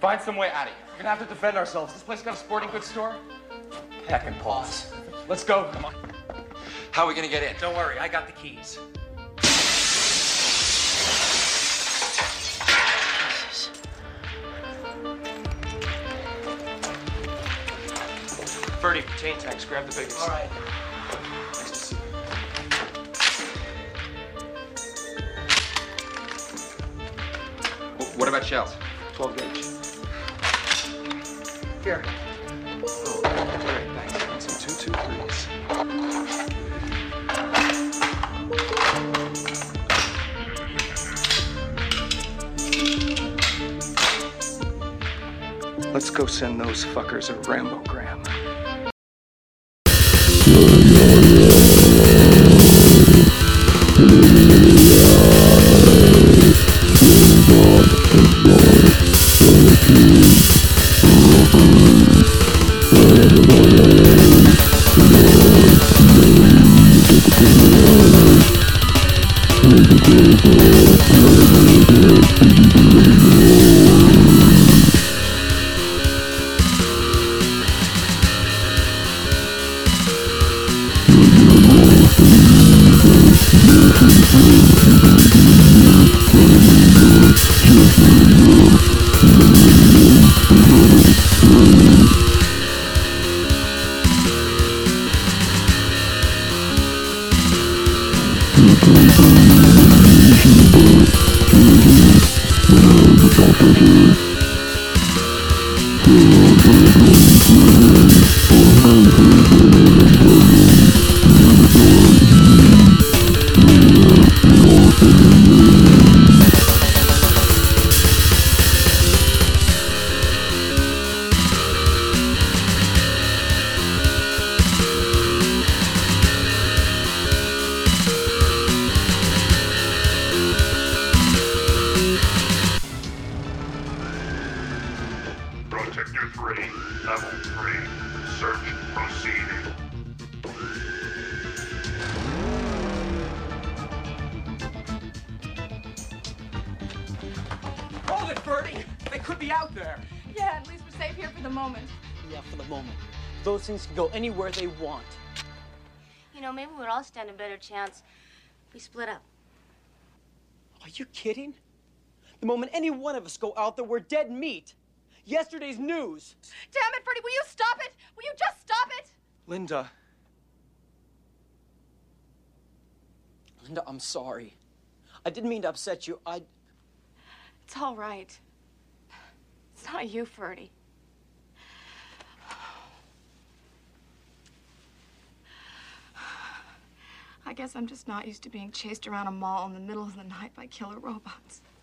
Find some way out of here. We're gonna have to defend ourselves. This place got a sporting goods store? Peck and pause. Let's go. Come on. How are we gonna get in? Don't worry, I got the keys. Jesus. Birdie, chain tags. Grab the biggest. All right. Nice to see you. What about shells? 12 gauge. Here. Oh, great, thanks. Some 223s. Let's go send those fuckers a Rambogram. Protector 3, level 3. Search proceeding. Hold it, Birdie! They could be out there. Yeah, at least we're safe here for the moment. Yeah, for the moment. Those things can go anywhere they want. You know, maybe we'd all stand a better chance if we split up. Are you kidding? The moment any one of us go out there, we're dead meat. Yesterday's news. Damn it, Birdie, will you stop it? Will you just stop it? Linda. Linda, I'm sorry. I didn't mean to upset you. It's all right. It's not you, Ferdy. I guess I'm just not used to being chased around a mall in the middle of the night by killer robots.